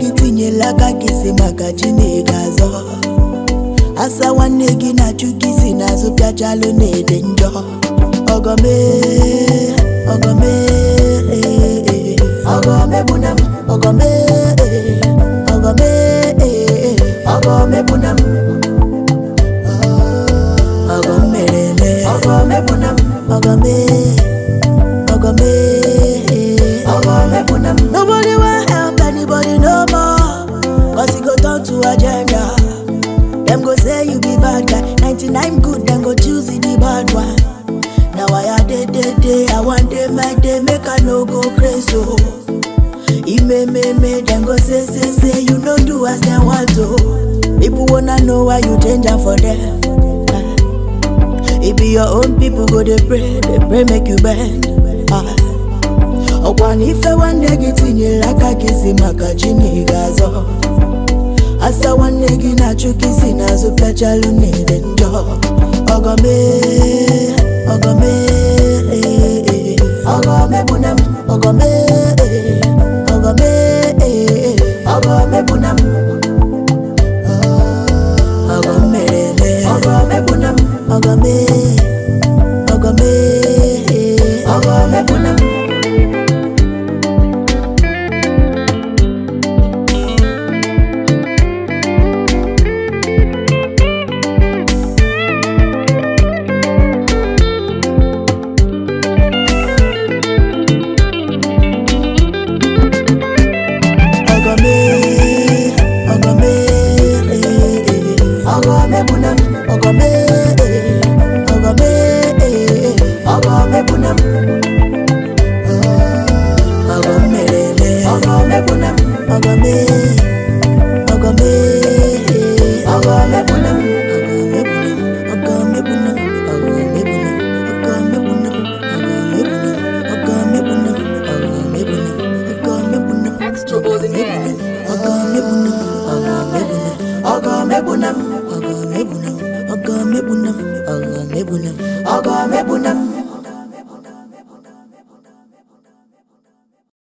gị tinyela aka gị si maka Chineke azọ asa nwanne gị na-achụ gị si n'azụ pịachalụ na-ede njọ ọgọme ọgọme ọgọme bunam ọgọme ọgọme ọgọme bunam ọgọme rele ọgọme bunam ọgọme ọgọme ọgọme bunam. Nobody will help anybody no more, cause it go turn to agenda. Them go say you be bad guy, 99 good, them go choose the bad one. Now I day, I want day, my day, make I no go crazy. Oh, me, them go say, you no do as they want to. People wanna know why you change for them. It be your own people go they pray make you bend. Okwan ife one day get in your like I kiss him maka Chineke azọ asa one day gị na-achụ gị si n'azụ pịachalụ na-ede njọ ọgọme ọgọme ọgọme bunam ọgọme ọgọme ọgọme bunam